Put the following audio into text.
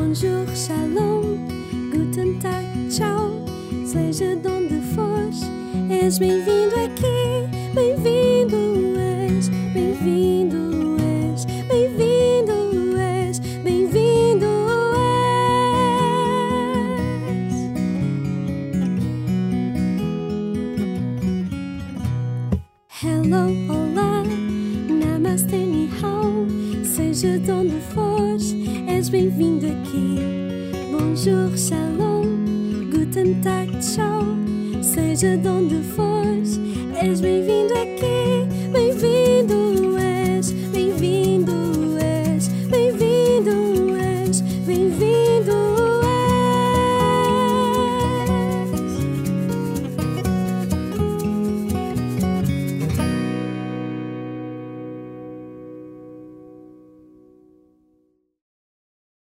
Bonjour, shalom, guten Tag, tchau. Seja de onde fores, és bem-vindo aqui. Bem-vindo és, bem-vindo és, bem-vindo és, bem-vindo és. Hello, olá, namaste, ni hao. Seja de onde fores, és bem-vindo aqui. Bonjour, shalom, guten Tag, tchau. Seja de onde fores, és bem-vindo aqui.